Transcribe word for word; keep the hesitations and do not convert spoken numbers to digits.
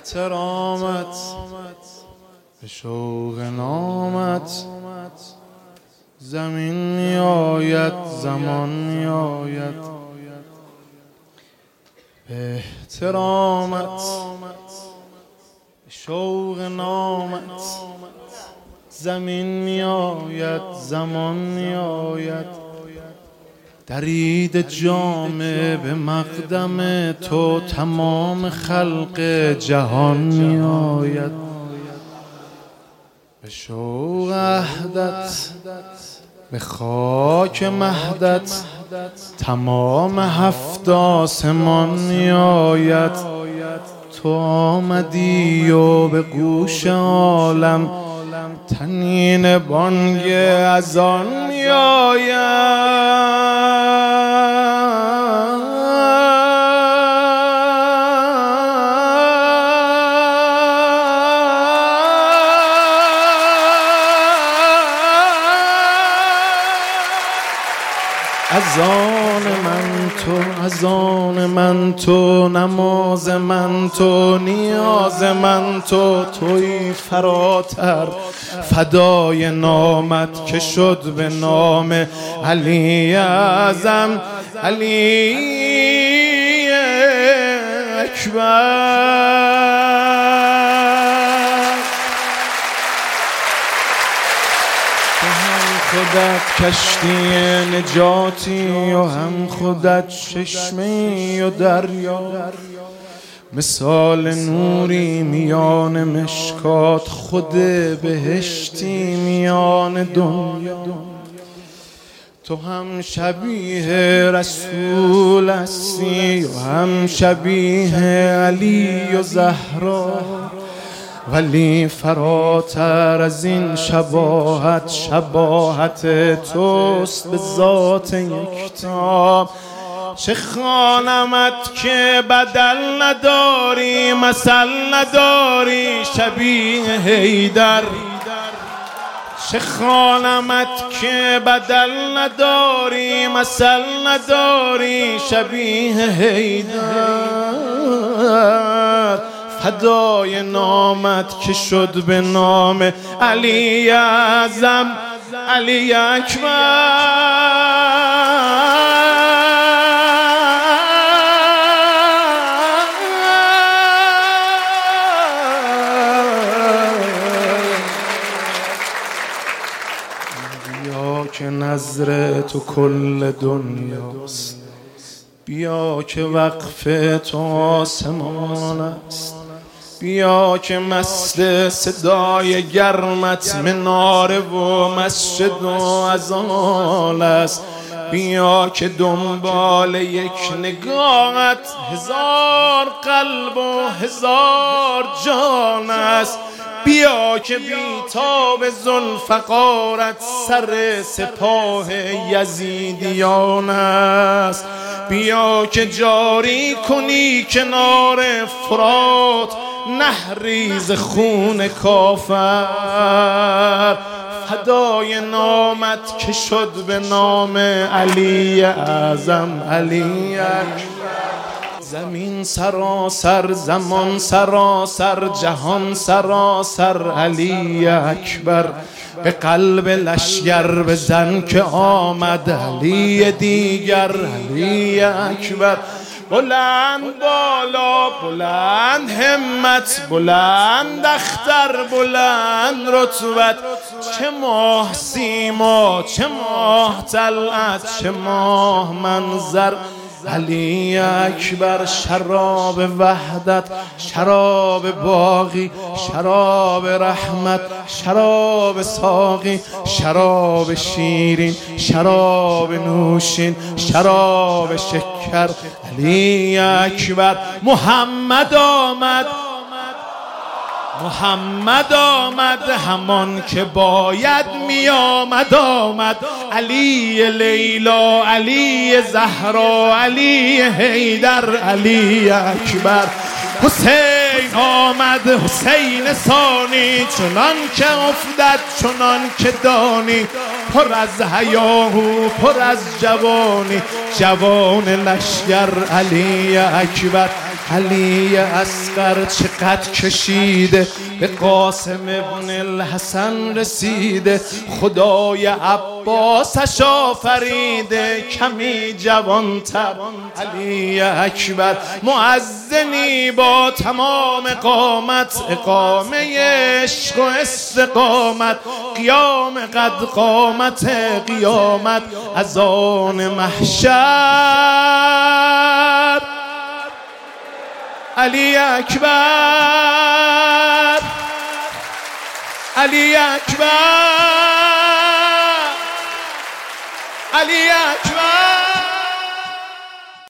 احترامت به شوق نامت زمین می آید زمان می آید به احترامت به شوق نامت زمین می آید زمان می آید درید جامه به مقدم تو تمام خلق جهان می آید به شوق عهدت به خاک مهدت تمام هفت آسمان می آید تو آمدی و به گوش عالم طنین بانگ اذان می آید اذان من تو اذان من تو نماز من تو نیاز من تو توی فراتر فدای نامت که شد به نام علی اعظم علی اکبر تو هم خودت کشتی نجاتی و هم خودت چشمه و دریا مثال نوری میان مشکات خود بهشتی میان دنیا تو هم شبیه رسول هستی و هم شبیه علی و زهرا ولی فراتر از این شباهت شباهت توست به ذات یکتا چه خوانمت که بدل نداری مثل نداری شبیه حیدر چه خوانمت که بدل نداری مثل نداری شبیه حیدر فدای نامت که شد به نام علی اعظم علی اکبر بیا که نظر تو کل دنیاست بیا که وقف تو آسمان است بیا که مثل صدای گرمت مناره و مسجد و اذان است بیا که دنبال یک نگاهت هزار قلب و هزار جان است بیا که بیتاب ذوالفقارت سر سپاه یزیدیان است بیا که جاری کنی کنار فرات نهریز خون کافر فدای نامت که شد به نام علی اعظم علی اکبر زمین سراسر زمان سراسر جهان سراسر علی اکبر به قلب لشگر بزن که آمد علی دیگر علی اکبر بلند بالا بلند همت بلند اختر بلند رتبت چه ماه سیما چه ماه طلعت چه ماه منظر علی اکبر شراب وحدت شراب باقی شراب رحمت شراب ساقی شراب شیرین شراب نوشین شراب شکر علی اکبر محمد آمد محمد آمد همان که باید می آمد آمد علی لیلا علی زهرا علی حیدر علی اکبر حسین آمد حسین ثانی چنان که افتد چنان که دانی پر از حیاهو پر از جوانی جوان لشگر علی اکبر علی اصغر چقدر کشیده به قاسم ابن الحسن رسیده، خدای عباسش آفریده کمی جوانتر. علی اکبر مؤذنی با تمام قامت، اقامه عشق و استقامت، قیام قد قامت قیامت، اذان محشر. علی اکبر، علی اکبر، علی اکبر.